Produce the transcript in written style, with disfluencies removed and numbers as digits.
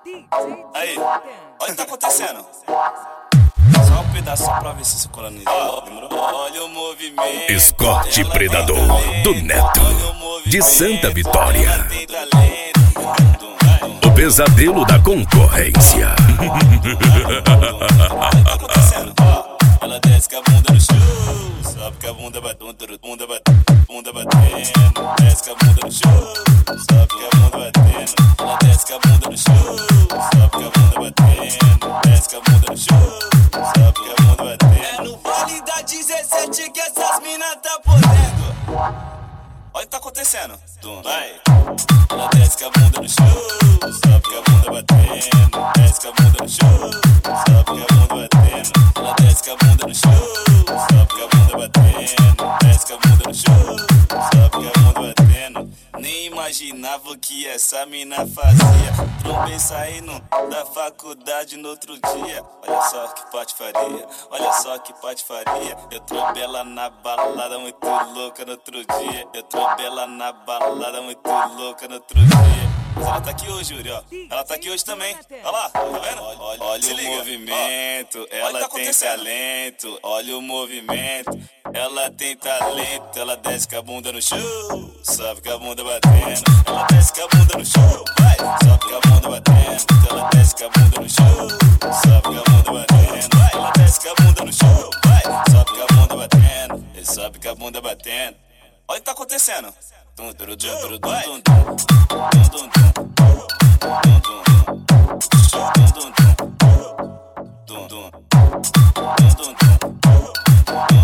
Aí, olha o que tá acontecendo. Só um pedaço só pra ver se cola nisso. Demorou? Olha o movimento. Escorte Predador do Neto, de Santa Vitória. O pesadelo da concorrência. Tá acontecendo? Ela desce com a bunda no chão, sobe com a bunda batendo, bunda batendo. Desce com a bunda no chão, sobe com a bunda batendo. Ela desce com a bunda no chão, sobe com a bunda batendo. Desce com a bunda no chão, sobe com a bunda batendo. É no baile da 17 que essas minas tá podendo. Olha o que tá acontecendo. Vai. Ela desce com a bunda no chão, sobe com a bunda batendo. Desce com a bunda no chão, sobe com a bunda batendo. Ela desce com a bunda no chão, sobe com a bunda batendo. Desce com a bunda no chão, sobe com a bunda batendo. Nem imaginava o que essa mina fazia. Trombei saindo da faculdade no outro dia. Olha só que patifaria, olha só que patifaria. Eu trombei ela na balada muito louca no outro dia. Eu trombei ela na balada muito louca no outro dia. Mas ela tá aqui hoje, Yuri, ó. Ela tá aqui hoje também. Olha lá, tá vendo? Olha o movimento, ela tem talento. Olha o movimento, ela tem talento. Ela desce com a bunda no chão, sobe com a bunda batendo. Ela desce com a bunda no chão, vai, sobe com a bunda batendo. Ela desce com a bunda no chão, sobe com a bunda batendo. Vai, ela desce com a bunda no chão, vai, sobe com a bunda batendo. Ele sobe com a bunda batendo. Olha o que tá acontecendo. Vai.